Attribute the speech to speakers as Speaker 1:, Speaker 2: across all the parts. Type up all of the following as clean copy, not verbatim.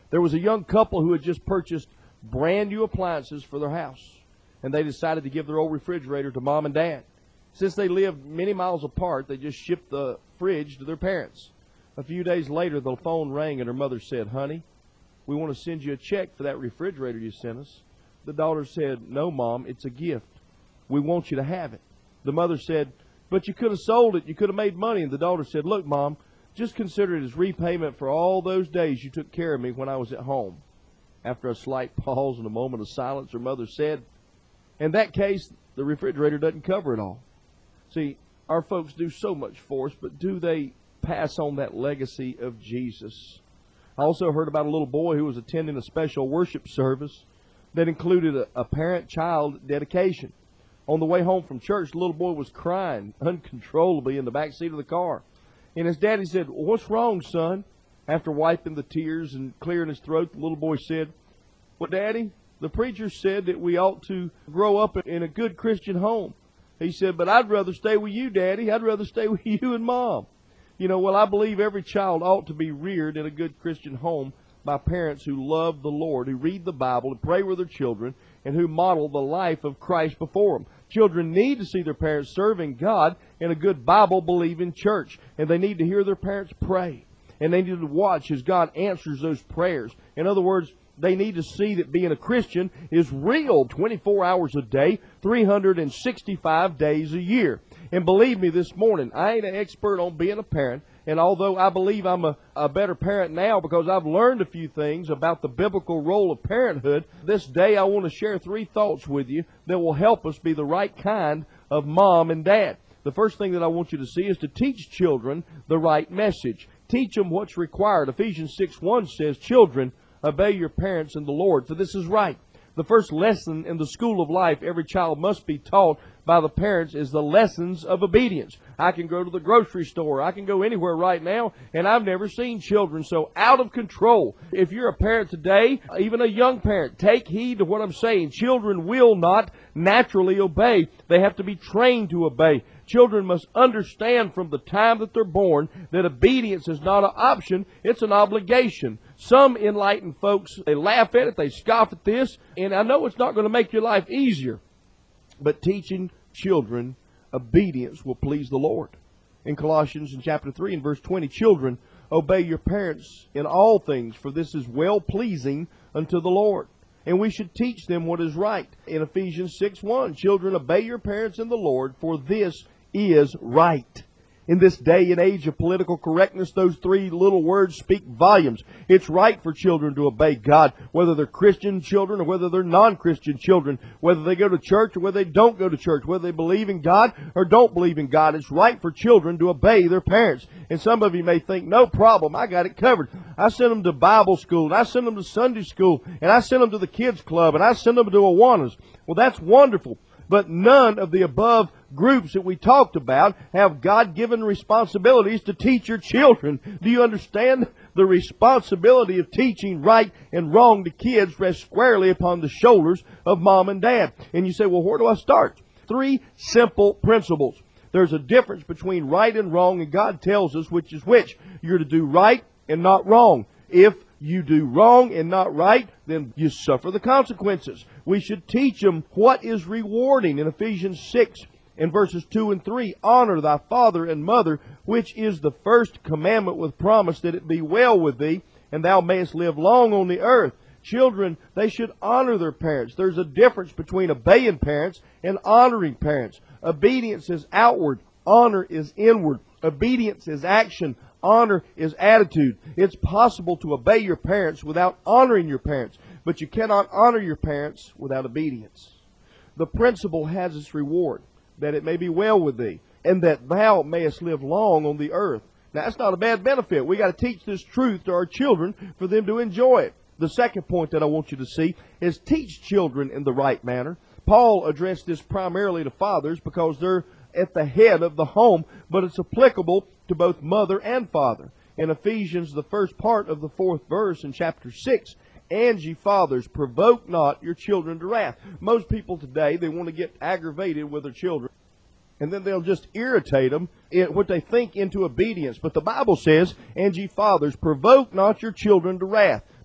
Speaker 1: There was a young couple who had just purchased brand new appliances for their house, and they decided to give their old refrigerator to Mom and Dad. Since they lived many miles apart, they just shipped the fridge to their parents. A few days later, the phone rang, and her mother said, "Honey, we want to send you a check for that refrigerator you sent us." The daughter said, "No, Mom, it's a gift. We want you to have it." The mother said, "But you could have sold it. You could have made money." And the daughter said, "Look, Mom, just consider it as repayment for all those days you took care of me when I was at home." After a slight pause and a moment of silence, her mother said, "In that case, the refrigerator doesn't cover it all." See, our folks do so much for us, but do they pass on that legacy of Jesus? I also heard about a little boy who was attending a special worship service that included a parent-child dedication. On the way home from church, the little boy was crying uncontrollably in the back seat of the car. And his daddy said, "What's wrong, son?" After wiping the tears and clearing his throat, the little boy said, "Well, Daddy, the preacher said that we ought to grow up in a good Christian home." He said, "But I'd rather stay with you, Daddy. I'd rather stay with you and Mom." Well, I believe every child ought to be reared in a good Christian home by parents who love the Lord, who read the Bible and pray with their children, and who model the life of Christ before them. Children need to see their parents serving God in a good Bible-believing church, and they need to hear their parents pray, and they need to watch as God answers those prayers. In other words, they need to see that being a Christian is real 24 hours a day, 365 days a year. And believe me, this morning, I ain't an expert on being a parent. And although I believe I'm a better parent now because I've learned a few things about the biblical role of parenthood, this day I want to share 3 thoughts with you that will help us be the right kind of mom and dad. The first thing that I want you to see is to teach children the right message. Teach them what's required. Ephesians 6:1 says, "Children, obey your parents in the Lord, for this is right." The first lesson in the school of life every child must be taught by the parents is the lessons of obedience. I can go to the grocery store. I can go anywhere right now, and I've never seen children so out of control. If you're a parent today, even a young parent, take heed to what I'm saying. Children will not naturally obey. They have to be trained to obey. Children must understand from the time that they're born that obedience is not an option, it's an obligation. Some enlightened folks, they laugh at it, they scoff at this, and I know it's not going to make your life easier, but teaching children obedience will please the Lord. In Colossians in chapter 3 and verse 20, "Children, obey your parents in all things, for this is well-pleasing unto the Lord." And we should teach them what is right. In Ephesians 6:1, "Children, obey your parents in the Lord, for this is right." In this day and age of political correctness, those 3 little words speak volumes. It's right for children to obey God, whether they're Christian children or whether they're non-Christian children, whether they go to church or whether they don't go to church, whether they believe in God or don't believe in God. It's right for children to obey their parents. And some of you may think, "No problem, I got it covered. I sent them to Bible school, and I sent them to Sunday school, and I sent them to the kids club, and I sent them to Awanas." Well, that's wonderful. But none of the above groups that we talked about have God-given responsibilities to teach your children. Do you understand? The responsibility of teaching right and wrong to kids rests squarely upon the shoulders of mom and dad. And you say, "Well, where do I start?" 3 simple principles. There's a difference between right and wrong, and God tells us which is which. You're to do right and not wrong. If you do wrong and not right, then you suffer the consequences. We should teach them what is rewarding. In Ephesians 6 and verses 2 and 3, "Honor thy father and mother, which is the first commandment with promise that it be well with thee, and thou mayest live long on the earth." Children, they should honor their parents. There's a difference between obeying parents and honoring parents. Obedience is outward. Honor is inward. Obedience is action. Honor is attitude. It's possible to obey your parents without honoring your parents, but you cannot honor your parents without obedience. The principle has its reward, that it may be well with thee, and that thou mayest live long on the earth. Now, that's not a bad benefit. We got to teach this truth to our children for them to enjoy it. The second point that I want you to see is teach children in the right manner. Paul addressed this primarily to fathers because they're at the head of the home, but it's applicable to both mother and father. In Ephesians, the first part of the 4th verse in chapter 6, "And ye fathers, provoke not your children to wrath." Most people today, they want to get aggravated with their children, and then they'll just irritate them, what they think, into obedience. But the Bible says, "And ye fathers, provoke not your children to wrath,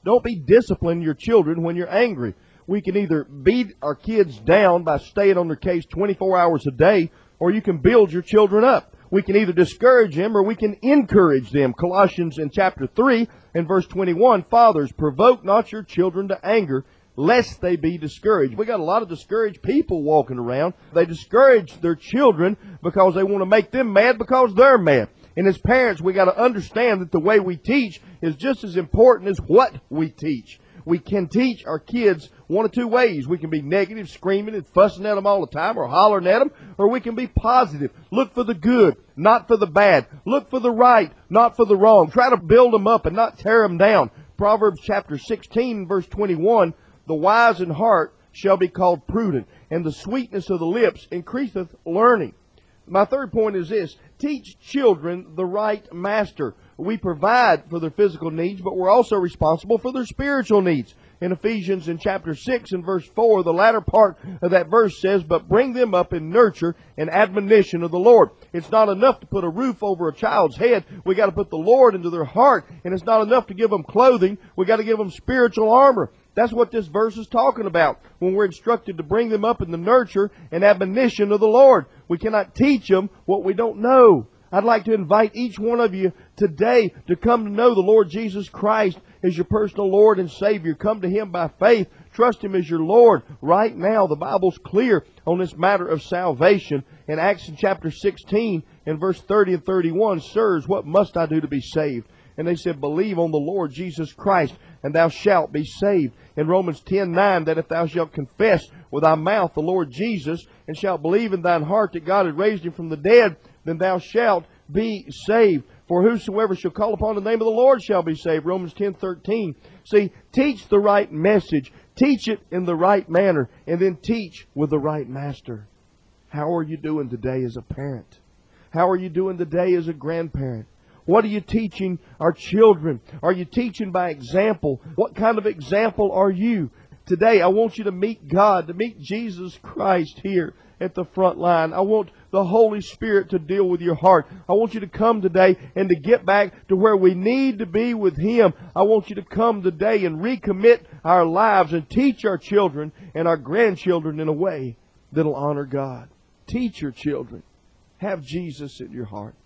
Speaker 1: Don't be disciplining your children when you're angry. We can either beat our kids down by staying on their case 24 hours a day, or you can build your children up. We can either discourage them or we can encourage them. Colossians in chapter 3 and verse 21, fathers, provoke not your children to anger, lest they be discouraged. We got a lot of discouraged people walking around. They discourage their children because they want to make them mad because they're mad. And as parents, we got to understand that the way we teach is just as important as what we teach. We can teach our kids one of two ways. We can be negative, screaming and fussing at them all the time, or hollering at them, or we can be positive. Look for the good, not for the bad. Look for the right, not for the wrong. Try to build them up and not tear them down. Proverbs chapter 16, verse 21, the wise in heart shall be called prudent, and the sweetness of the lips increaseth learning. My third point is this: teach children the right master. We provide for their physical needs, but we're also responsible for their spiritual needs. In Ephesians in chapter 6 and verse 4, the latter part of that verse says, but bring them up in nurture and admonition of the Lord. It's not enough to put a roof over a child's head. We got to put the Lord into their heart. And it's not enough to give them clothing. We got to give them spiritual armor. That's what this verse is talking about when we're instructed to bring them up in the nurture and admonition of the Lord. We cannot teach them what we don't know. I'd like to invite each one of you today to come to know the Lord Jesus Christ as your personal Lord and Savior. Come to Him by faith. Trust Him as your Lord. Right now, the Bible's clear on this matter of salvation. In Acts in chapter 16, in verse 30 and 31, sirs, what must I do to be saved? And they said, believe on the Lord Jesus Christ, and thou shalt be saved. In Romans 10:9, that if thou shalt confess with thy mouth the Lord Jesus, and shalt believe in thine heart that God had raised Him from the dead, then thou shalt be saved. For whosoever shall call upon the name of the Lord shall be saved. Romans 10:13. See, teach the right message. Teach it in the right manner. And then teach with the right master. How are you doing today as a parent? How are you doing today as a grandparent? What are you teaching our children? Are you teaching by example? What kind of example are you? Today, I want you to meet God, to meet Jesus Christ here at the front line. I want the Holy Spirit to deal with your heart. I want you to come today and to get back to where we need to be with Him. I want you to come today and recommit our lives and teach our children and our grandchildren in a way that'll honor God. Teach your children. Have Jesus in your heart.